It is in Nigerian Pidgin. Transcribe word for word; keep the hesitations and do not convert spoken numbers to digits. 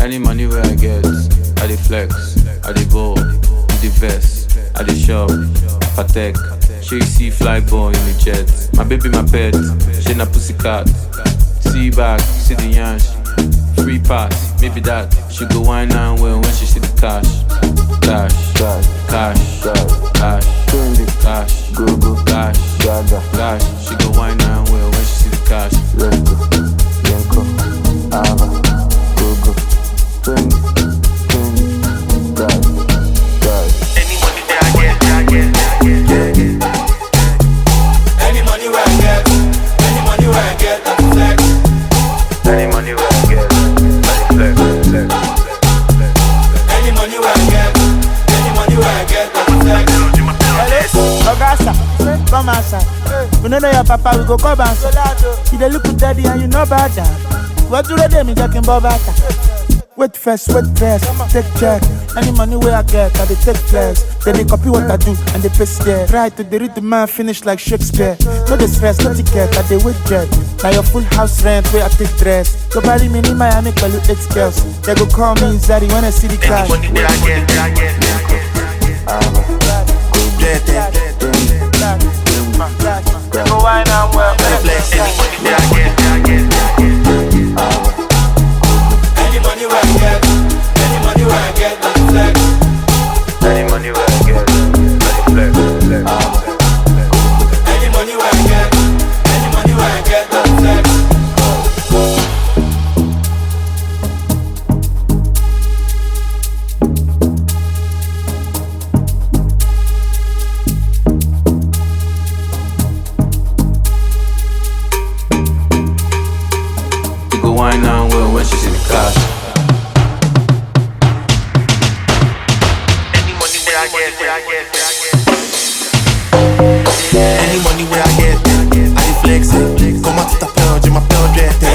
Any money where I get, I dey flex, I dey ball, in the vest, I dey shop, Patek. She see fly ball in the jet. My baby, my pet, she na pussycat. See back, see the yansh. Free pass, maybe that. She go wine and well when she see the cash. Cash, cash, cash, cash, cash, go go, cash, cash. She go wine and well when she see the cash. Let's go, Yanko, Ava, go go, twenty, twenty, cash, cash. Any money that I get, I get, I get, yeah. Any money where I get, any money where I get, I flex. Any money where I get, I flex, flex, flex, flex. Any money where I get, any money where I get, I flex. Ogasa, come outside. We don't know your papa, we go come outside. You dey look at daddy and you know about that. What do they me talking about that? Wait first, wait first, take check. Any money where I get, I dey take flex. Then they copy what I do and they paste there. Try to the rhythm man finish like Shakespeare. No the stress, no ticket, I dey wait jet. Now your full house rent where I take dress. Go bury me in Miami, call you eight girls. They go call me Zari when I see the cash. Any money where I get, I get, I get. Get it. They go wine and well. Flex. Any money where I get, I get, I get. Any money where I get, any money where I get, I flex. Any money where I get, I flex, flex, flex. Any money where I get, any money where I get, I flex. Wine and well when she see the cash. Any money where I get, where I get, where I get. Any money where I get, I flex it. Comment tu t'appelles, je m'appelle Drette.